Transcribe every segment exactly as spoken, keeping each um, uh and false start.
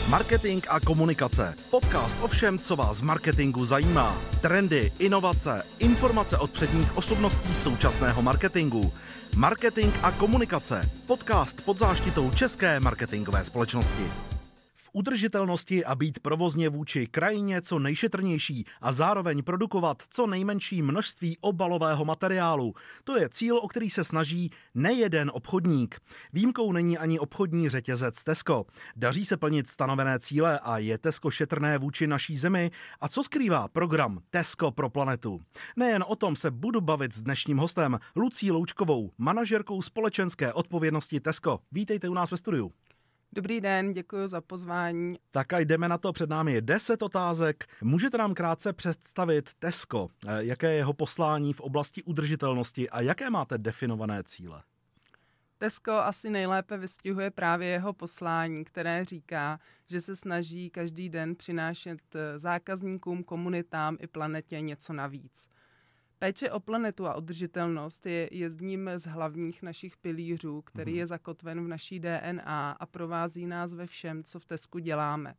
Marketing a komunikace. Podcast o všem, co vás v marketingu zajímá. Trendy, inovace, informace od předních osobností současného marketingu. Marketing a komunikace. Podcast pod záštitou České marketingové společnosti. V udržitelnosti a být provozně vůči krajině co nejšetrnější a zároveň produkovat co nejmenší množství obalového materiálu. To je cíl, o který se snaží nejeden obchodník. Výjimkou není ani obchodní řetězec Tesco. Daří se plnit stanovené cíle a je Tesco šetrné vůči naší zemi. A co skrývá program Tesco pro planetu? Nejen o tom se budu bavit s dnešním hostem Lucí Loučkovou, manažerkou společenské odpovědnosti Tesco. Vítejte u nás ve studiu. Dobrý den, děkuji za pozvání. Tak a jdeme na to, před námi je deset otázek. Můžete nám krátce představit Tesco, jaké je jeho poslání v oblasti udržitelnosti a jaké máte definované cíle? Tesco asi nejlépe vystihuje právě jeho poslání, které říká, že se snaží každý den přinášet zákazníkům, komunitám i planetě něco navíc. Péče o planetu a udržitelnost je jedním z hlavních našich pilířů, který je zakotven v naší D N A a provází nás ve všem, co v Tescu děláme.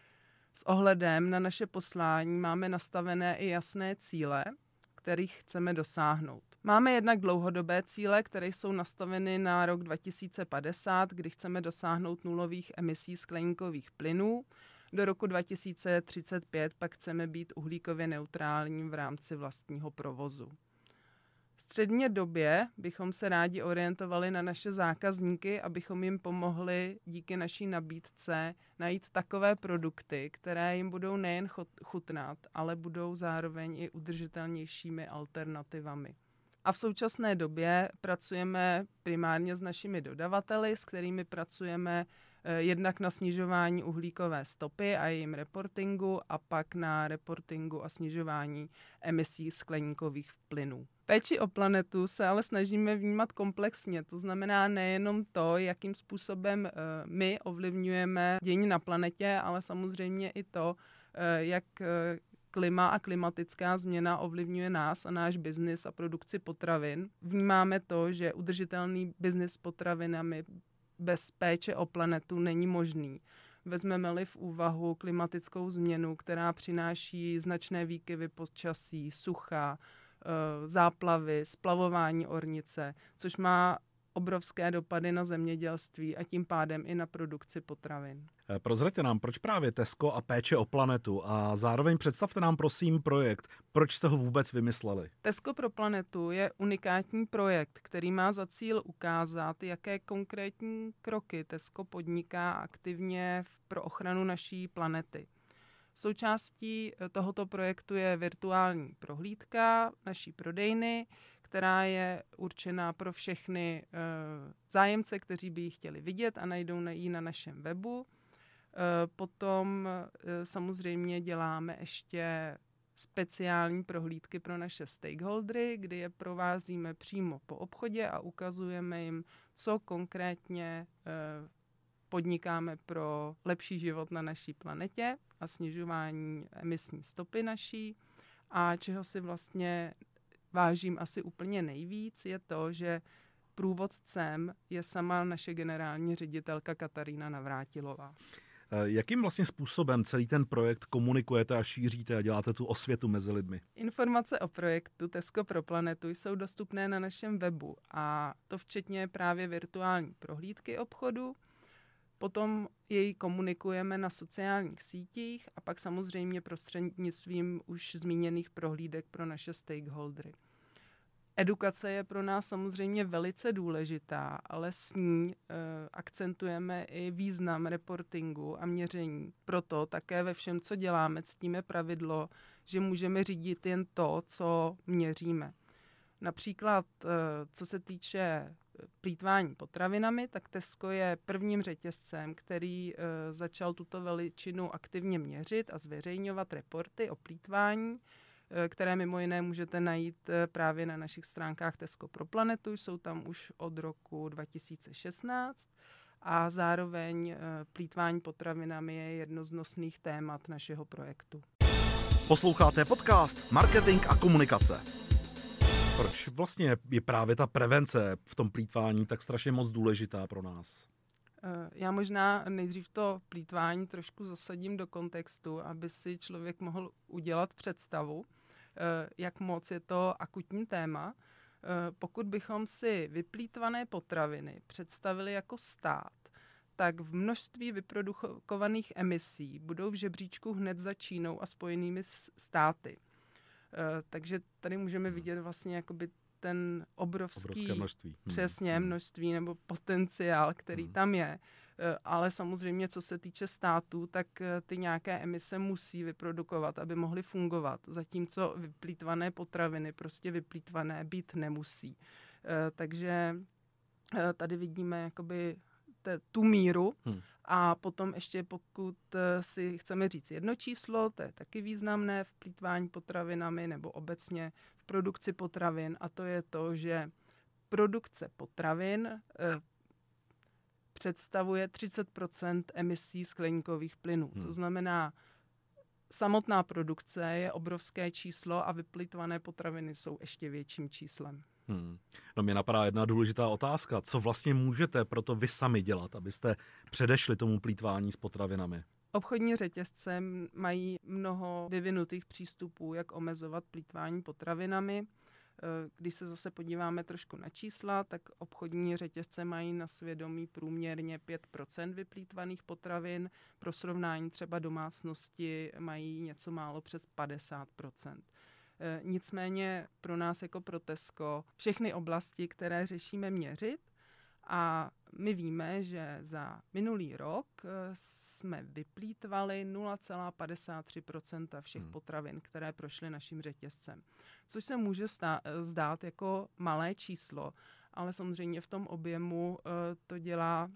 S ohledem na naše poslání máme nastavené i jasné cíle, kterých chceme dosáhnout. Máme jednak dlouhodobé cíle, které jsou nastaveny na rok dva tisíce padesát, kdy chceme dosáhnout nulových emisí skleníkových plynů. Do roku dva tisíce třicet pět pak chceme být uhlíkově neutrální v rámci vlastního provozu. V středně době bychom se rádi orientovali na naše zákazníky, abychom jim pomohli díky naší nabídce najít takové produkty, které jim budou nejen chutnat, ale budou zároveň i udržitelnějšími alternativami. A v současné době pracujeme primárně s našimi dodavateli, s kterými pracujeme jednak na snižování uhlíkové stopy a jejím reportingu a pak na reportingu a snižování emisí skleníkových plynů. Péči o planetu se ale snažíme vnímat komplexně, to znamená nejenom to, jakým způsobem my ovlivňujeme dění na planetě, ale samozřejmě i to, jak klima a klimatická změna ovlivňuje nás a náš biznis a produkci potravin. Vnímáme to, že udržitelný biznis s potravinami bez péče o planetu není možný. Vezmeme-li v úvahu klimatickou změnu, která přináší značné výkyvy počasí, sucha, záplavy, splavování ornice, což má obrovské dopady na zemědělství a tím pádem i na produkci potravin. Prozraďte nám, proč právě Tesco a péče o planetu a zároveň představte nám prosím projekt, proč jste ho vůbec vymysleli. Tesco pro planetu je unikátní projekt, který má za cíl ukázat, jaké konkrétní kroky Tesco podniká aktivně pro ochranu naší planety. Součástí tohoto projektu je virtuální prohlídka naší prodejny, která je určená pro všechny e, zájemce, kteří by ji chtěli vidět a najdou ji na našem webu. E, potom e, samozřejmě děláme ještě speciální prohlídky pro naše stakeholdery, kdy je provázíme přímo po obchodě a ukazujeme jim, co konkrétně e, podnikáme pro lepší život na naší planetě a snižování emisní stopy naší. A čeho si vlastně vážím asi úplně nejvíc, je to, že průvodcem je sama naše generální ředitelka Katarína Navrátilová. Jakým vlastně způsobem celý ten projekt komunikujete a šíříte a děláte tu osvětu mezi lidmi? Informace o projektu Tesco pro planetu jsou dostupné na našem webu a to včetně právě virtuální prohlídky obchodu. Potom jej komunikujeme na sociálních sítích a pak samozřejmě prostřednictvím už zmíněných prohlídek pro naše stakeholdery. Edukace je pro nás samozřejmě velice důležitá, ale s ní e, akcentujeme i význam reportingu a měření. Proto také ve všem, co děláme, ctíme pravidlo, že můžeme řídit jen to, co měříme. Například, e, co se týče plýtvání potravinami, tak Tesco je prvním řetězcem, který e, začal tuto veličinu aktivně měřit a zveřejňovat reporty o plýtvání, e, které mimo jiné můžete najít e, právě na našich stránkách Tesco pro planetu. Jsou tam už od roku dva tisíce šestnáct a zároveň e, plýtvání potravinami je jedno z nosných témat našeho projektu. Posloucháte podcast Marketing a komunikace. Proč vlastně je právě ta prevence v tom plýtvání tak strašně moc důležitá pro nás? Já možná nejdřív to plýtvání trošku zasadím do kontextu, aby si člověk mohl udělat představu, jak moc je to akutní téma. Pokud bychom si vyplýtvané potraviny představili jako stát, tak v množství vyprodukovaných emisí budou v žebříčku hned za Čínou a Spojenými státy. Takže tady můžeme vidět vlastně jakoby ten obrovský množství. přesně množství nebo potenciál, který hmm. tam je. Ale samozřejmě, co se týče států, tak ty nějaké emise musí vyprodukovat, aby mohly fungovat. Zatímco vyplýtvané potraviny prostě vyplýtvané být nemusí. Takže tady vidíme jakoby te, tu míru hmm. a potom ještě pokud si chceme říct jedno číslo, to je taky významné v plýtvání potravinami nebo obecně v produkci potravin, a to je to, že produkce potravin eh, představuje třicet procent emisí skleníkových plynů. Hmm. To znamená, samotná produkce je obrovské číslo a vyplýtvané potraviny jsou ještě větším číslem. Hmm. No mě napadá jedna důležitá otázka. Co vlastně můžete pro to vy sami dělat, abyste předešli tomu plýtvání s potravinami? Obchodní řetězce mají mnoho vyvinutých přístupů, jak omezovat plýtvání potravinami. Když se zase podíváme trošku na čísla, tak obchodní řetězce mají na svědomí průměrně pět procent vyplýtvaných potravin. Pro srovnání třeba domácnosti mají něco málo přes padesát procent. Nicméně pro nás jako pro Tesco všechny oblasti, které řešíme, měřit, a my víme, že za minulý rok jsme vyplýtvali nula celá padesát tři procenta všech hmm. potravin, které prošly naším řetězcem. Což se může stá- zdát jako malé číslo, ale samozřejmě v tom objemu to dělá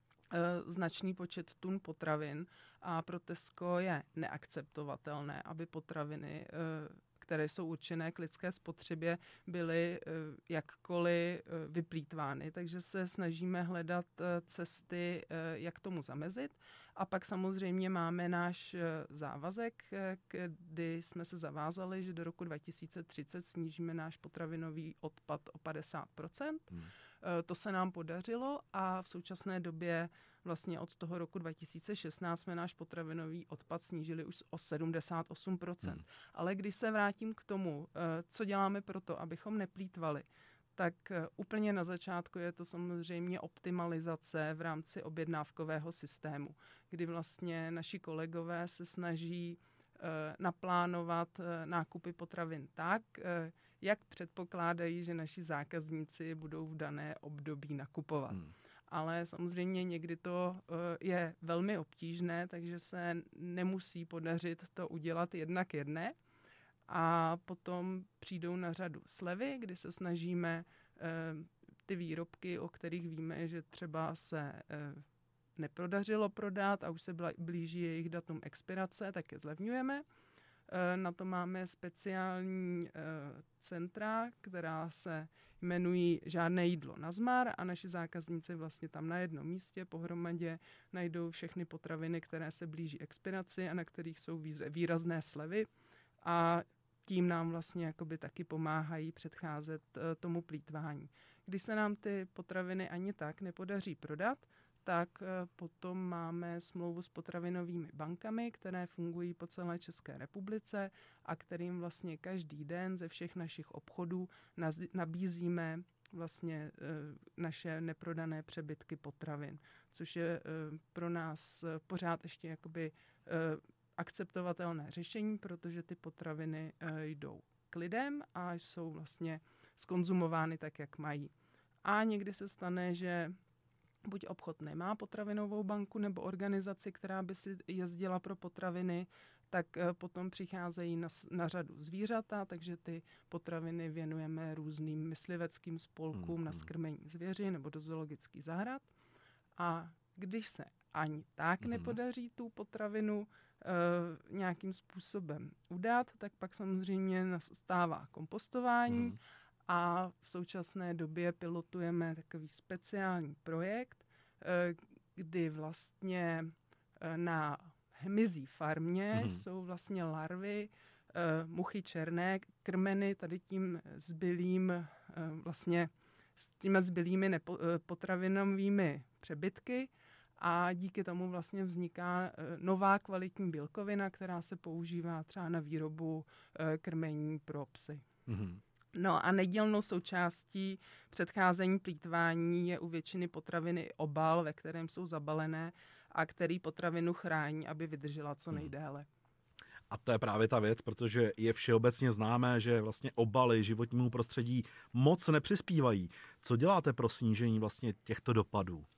značný počet tun potravin a pro Tesco je neakceptovatelné, aby potraviny, které jsou určené k lidské spotřebě, byly jakkoliv vyplýtvány. Takže se snažíme hledat cesty, jak tomu zamezit. A pak samozřejmě máme náš závazek, kdy jsme se zavázali, že do roku dva tisíce třicet snížíme náš potravinový odpad o padesát procent. Hmm. To se nám podařilo a v současné době vlastně od toho roku dva tisíce šestnáct jsme náš potravinový odpad snížili už o sedmdesát osm procent. Hmm. Ale když se vrátím k tomu, co děláme pro to, abychom neplýtvali, tak úplně na začátku je to samozřejmě optimalizace v rámci objednávkového systému, kdy vlastně naši kolegové se snaží naplánovat nákupy potravin tak, jak předpokládají, že naši zákazníci budou v dané období nakupovat. Hmm. Ale samozřejmě někdy to je velmi obtížné, takže se nemusí podařit to udělat jednak jedné. A potom přijdou na řadu slevy, kdy se snažíme ty výrobky, o kterých víme, že třeba se neprodařilo prodat a už se blíží jejich datum expirace, tak je zlevňujeme. Na to máme speciální centra, která se jmenují Žádné jídlo nazmar, a naši zákazníci vlastně tam na jednom místě pohromadě najdou všechny potraviny, které se blíží expiraci a na kterých jsou výrazné slevy, a tím nám vlastně jakoby taky pomáhají předcházet tomu plýtvání. Když se nám ty potraviny ani tak nepodaří prodat, tak potom máme smlouvu s potravinovými bankami, které fungují po celé České republice a kterým vlastně každý den ze všech našich obchodů nabízíme vlastně naše neprodané přebytky potravin, což je pro nás pořád ještě jakoby akceptovatelné řešení, protože ty potraviny jdou k lidem a jsou vlastně zkonzumovány tak, jak mají. A někdy se stane, že buď obchod nemá potravinovou banku nebo organizaci, která by si jezdila pro potraviny, tak potom přicházejí na, na řadu zvířata, takže ty potraviny věnujeme různým mysliveckým spolkům hmm. na skrmení zvěři nebo do zoologických zahrad. A když se ani tak hmm. nepodaří tu potravinu e, nějakým způsobem udat, tak pak samozřejmě nastává kompostování. Hmm. A v současné době pilotujeme takový speciální projekt, kdy vlastně na hmyzí farmě mm. jsou vlastně larvy muchy černé krmeny tady tím zbylým, vlastně s těmi zbylými nepo, potravinovými přebytky, a díky tomu vlastně vzniká nová kvalitní bílkovina, která se používá třeba na výrobu krmení pro psy. Mm-hmm. No a nedílnou součástí předcházení plýtvání je u většiny potraviny obal, ve kterém jsou zabalené a který potravinu chrání, aby vydržela co nejdéle. A to je právě ta věc, protože je všeobecně známé, že vlastně obaly životnímu prostředí moc nepřispívají. Co děláte pro snížení vlastně těchto dopadů? Uh,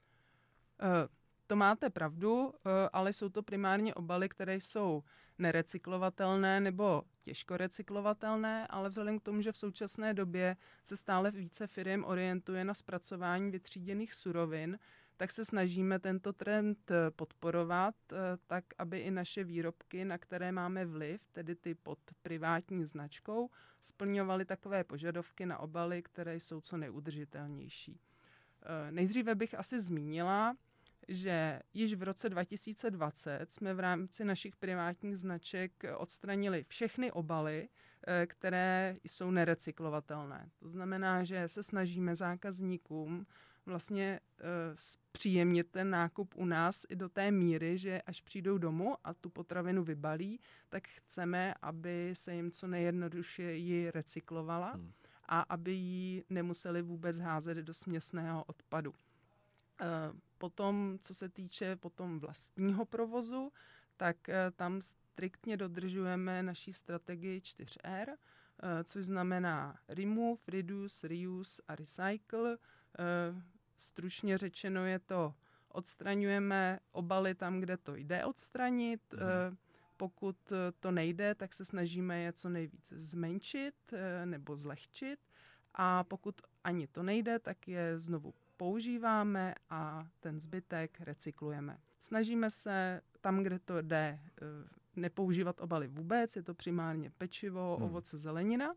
to máte pravdu, uh, ale jsou to primárně obaly, které jsou nerecyklovatelné nebo těžko recyklovatelné, ale vzhledem k tomu, že v současné době se stále více firem orientuje na zpracování vytříděných surovin, tak se snažíme tento trend podporovat, tak aby i naše výrobky, na které máme vliv, tedy ty pod privátní značkou, splňovaly takové požadavky na obaly, které jsou co nejudržitelnější. Nejdříve bych asi zmínila, že již v roce dva tisíce dvacet jsme v rámci našich privátních značek odstranili všechny obaly, které jsou nerecyklovatelné. To znamená, že se snažíme zákazníkům vlastně zpříjemnit ten nákup u nás i do té míry, že až přijdou domů a tu potravinu vybalí, tak chceme, aby se jim co nejjednodušeji recyklovala hmm. a aby ji nemuseli vůbec házet do směsného odpadu. Potom, co se týče potom vlastního provozu, tak tam striktně dodržujeme naší strategii čtyři R, což znamená remove, reduce, reuse a recycle. Stručně řečeno je to, odstraňujeme obaly tam, kde to jde odstranit. Mm. Pokud to nejde, tak se snažíme je co nejvíce zmenšit nebo zlehčit. A pokud ani to nejde, tak je znovu používáme a ten zbytek recyklujeme. Snažíme se tam, kde to jde, nepoužívat obaly vůbec, je to primárně pečivo, hmm. ovoce, zelenina.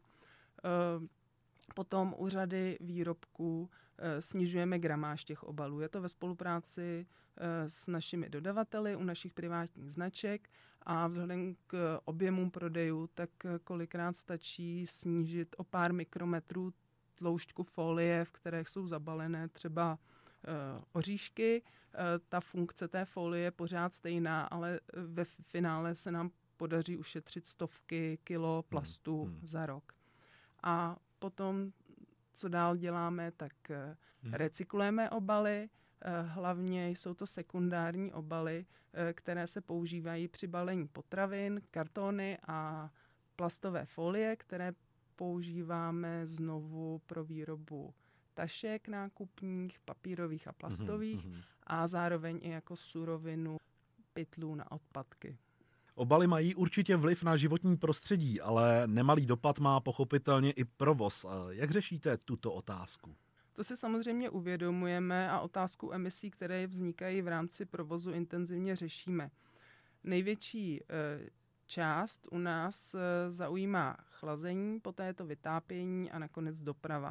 Potom u řady výrobků snižujeme gramáž těch obalů. Je to ve spolupráci s našimi dodavateli u našich privátních značek a vzhledem k objemům prodejů, tak kolikrát stačí snížit o pár mikrometrů tloušťku folie, v které jsou zabalené třeba uh, oříšky. Uh, ta funkce té folie je pořád stejná, ale ve finále se nám podaří ušetřit stovky kilo plastu hmm. za rok. A potom, co dál děláme, tak uh, recyklujeme obaly. Uh, hlavně jsou to sekundární obaly, uh, které se používají při balení potravin, kartony a plastové folie, které používáme znovu pro výrobu tašek nákupních, papírových a plastových mm-hmm. a zároveň i jako surovinu pytlů na odpadky. Obaly mají určitě vliv na životní prostředí, ale nemalý dopad má pochopitelně i provoz. Jak řešíte tuto otázku? To si samozřejmě uvědomujeme a otázku emisí, které vznikají v rámci provozu, intenzivně řešíme. Největší část u nás zaujímá chlazení, poté je to vytápění a nakonec doprava.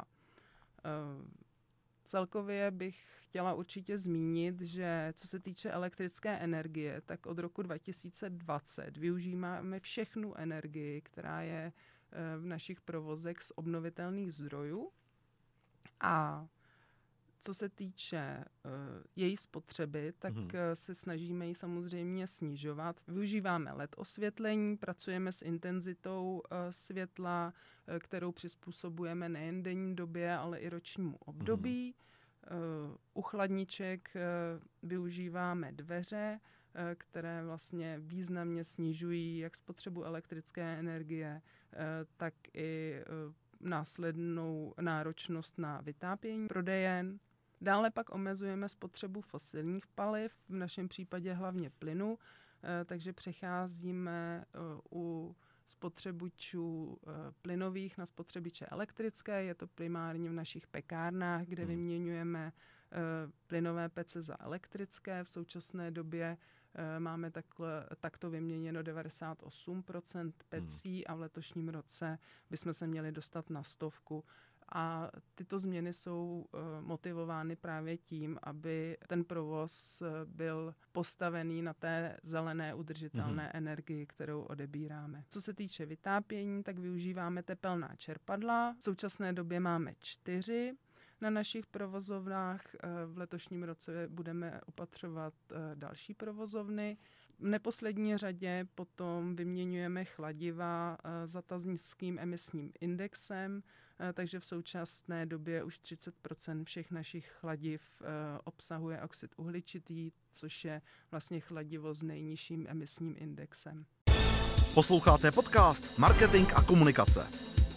Celkově bych chtěla určitě zmínit, že co se týče elektrické energie, tak od roku dva tisíce dvacet využíváme všechnu energii, která je v našich provozech z obnovitelných zdrojů. A co se týče uh, její spotřeby, tak hmm. uh, se snažíme ji samozřejmě snižovat. Využíváme L E D osvětlení, pracujeme s intenzitou uh, světla, uh, kterou přizpůsobujeme nejen denní době, ale i ročnímu období. Hmm. Uh, u chladniček uh, využíváme dveře, uh, které vlastně významně snižují jak spotřebu elektrické energie, uh, tak i uh, následnou náročnost na vytápění prodejen. Dále pak omezujeme spotřebu fosilních paliv, v našem případě hlavně plynu, takže přecházíme u spotřebičů plynových na spotřebiče elektrické. Je to primárně v našich pekárnách, kde hmm. vyměňujeme plynové pece za elektrické. V současné době máme takhle, takto vyměněno devadesát osm procent pecí hmm. a v letošním roce bychom se měli dostat na stovku. A tyto změny jsou uh, motivovány právě tím, aby ten provoz byl postavený na té zelené udržitelné mm-hmm. energii, kterou odebíráme. Co se týče vytápění, tak využíváme tepelná čerpadla. V současné době máme čtyři. na našich provozovnách. V letošním roce budeme opatřovat další provozovny. V neposlední řadě potom vyměňujeme chladiva za nízkým emisním indexem, takže v současné době už třicet procent všech našich chladiv obsahuje oxid uhličitý, což je vlastně chladivo s nejnižším emisním indexem. Posloucháte podcast Marketing a komunikace.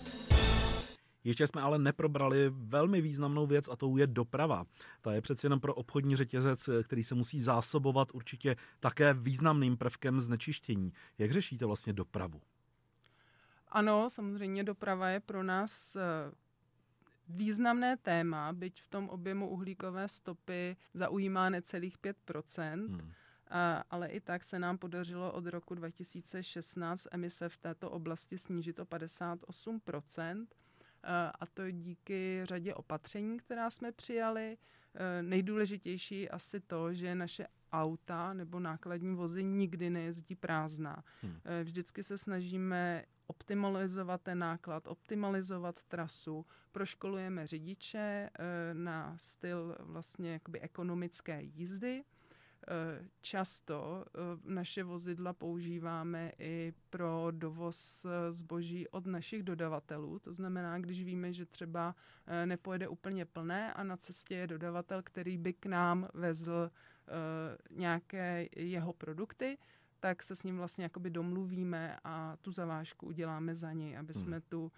Ještě jsme ale neprobrali velmi významnou věc a tou je doprava. Ta je přeci jenom pro obchodní řetězec, který se musí zásobovat určitě také významným prvkem znečištění. Jak řešíte vlastně dopravu? Ano, samozřejmě doprava je pro nás významné téma, byť v tom objemu uhlíkové stopy zaujímá necelých pět procent. Hmm. Ale i tak se nám podařilo od roku dva tisíce šestnáct emise v této oblasti snížit o padesát osm procent. A to díky řadě opatření, která jsme přijali. Nejdůležitější asi to, že naše auta nebo nákladní vozy nikdy nejezdí prázdná. Hmm. Vždycky se snažíme optimalizovat ten náklad, optimalizovat trasu, proškolujeme řidiče na styl vlastně jakoby ekonomické jízdy. Často naše vozidla používáme i pro dovoz zboží od našich dodavatelů. To znamená, když víme, že třeba nepojede úplně plné a na cestě je dodavatel, který by k nám vezl nějaké jeho produkty, tak se s ním vlastně jakoby domluvíme a tu zavážku uděláme za něj, aby jsme hmm. tu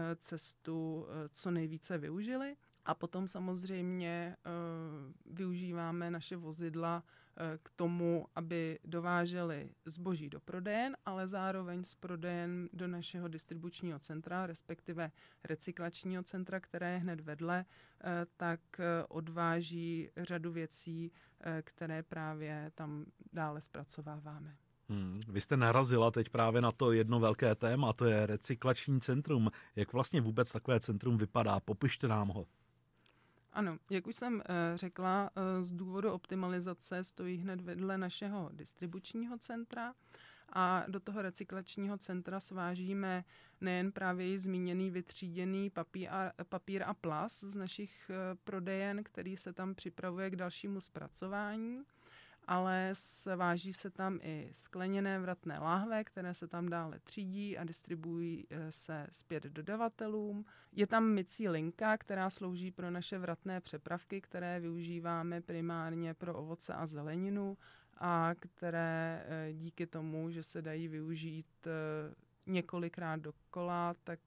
cestu co nejvíce využili. A potom samozřejmě uh, využíváme naše vozidla uh, k tomu, aby dovážely zboží do prodejen, ale zároveň z prodejen do našeho distribučního centra, respektive recyklačního centra, které je hned vedle, uh, tak uh, odváží řadu věcí, uh, které právě tam dále zpracováváme. Hmm, vy jste narazila teď právě na to jedno velké téma, to je recyklační centrum. Jak vlastně vůbec takové centrum vypadá? Popište nám ho. Ano, jak už jsem řekla, z důvodu optimalizace stojí hned vedle našeho distribučního centra a do toho recyklačního centra svážíme nejen právě zmíněný vytříděný papír a, papír a plast z našich prodejen, který se tam připravuje k dalšímu zpracování, ale sváží se tam i skleněné vratné láhve, které se tam dále třídí a distribuují se zpět dodavatelům. Je tam mycí linka, která slouží pro naše vratné přepravky, které využíváme primárně pro ovoce a zeleninu a které díky tomu, že se dají využít několikrát dokola, tak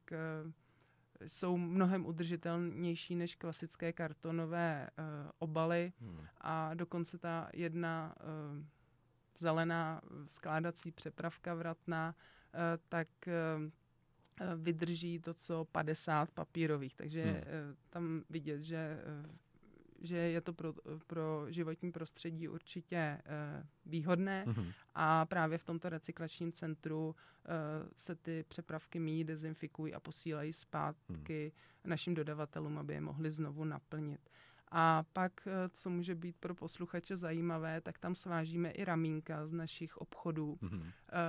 jsou mnohem udržitelnější než klasické kartonové uh, obaly hmm. a dokonce ta jedna uh, zelená skládací přepravka vratná, uh, tak uh, vydrží to, co padesát papírových. Takže hmm. uh, tam vidět, že, uh, že je to pro, pro životní prostředí určitě uh, výhodné hmm. a právě v tomto recyklačním centru uh, se ty přepravky míjí, dezinfikují a posílají zpátky hmm. našim dodavatelům, aby je mohli znovu naplnit. A pak, uh, co může být pro posluchače zajímavé, tak tam svážíme i ramínka z našich obchodů, hmm. uh,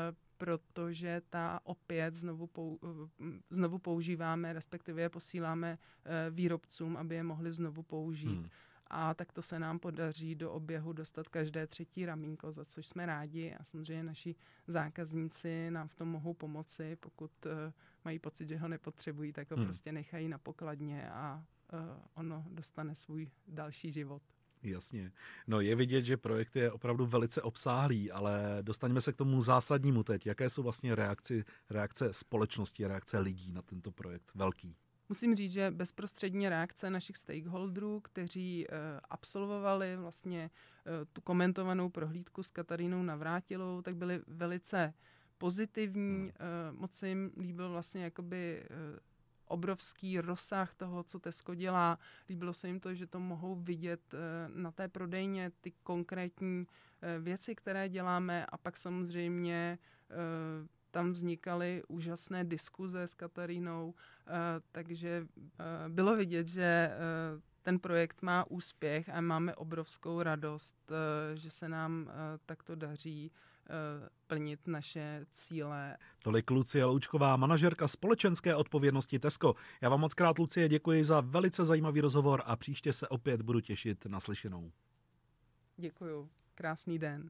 protože ta opět znovu, pou, znovu používáme, respektive je posíláme výrobcům, aby je mohli znovu použít. Hmm. A tak to se nám podaří do oběhu dostat každé třetí ramínko, za což jsme rádi. A samozřejmě naši zákazníci nám v tom mohou pomoci. Pokud mají pocit, že ho nepotřebují, tak ho hmm. prostě nechají na pokladně a ono dostane svůj další život. Jasně. No je vidět, že projekt je opravdu velice obsáhlý, ale dostaňme se k tomu zásadnímu teď. Jaké jsou vlastně reakci, reakce společnosti, reakce lidí na tento projekt velký? Musím říct, že bezprostřední reakce našich stakeholderů, kteří uh, absolvovali vlastně uh, tu komentovanou prohlídku s Katarínou Navrátilovou, tak byly velice pozitivní. Hmm. Uh, moc se jim líbil vlastně jakoby uh, obrovský rozsah toho, co Tesco dělá. Líbilo se jim to, že to mohou vidět na té prodejně, ty konkrétní věci, které děláme, a pak samozřejmě tam vznikaly úžasné diskuze s Katarínou, takže bylo vidět, že ten projekt má úspěch a máme obrovskou radost, že se nám takto daří plnit naše cíle. Tolik Lucie Loučková, manažerka společenské odpovědnosti Tesco. Já vám moc krát, Lucie, děkuji za velice zajímavý rozhovor a příště se opět budu těšit na slyšenou. Děkuju. Krásný den.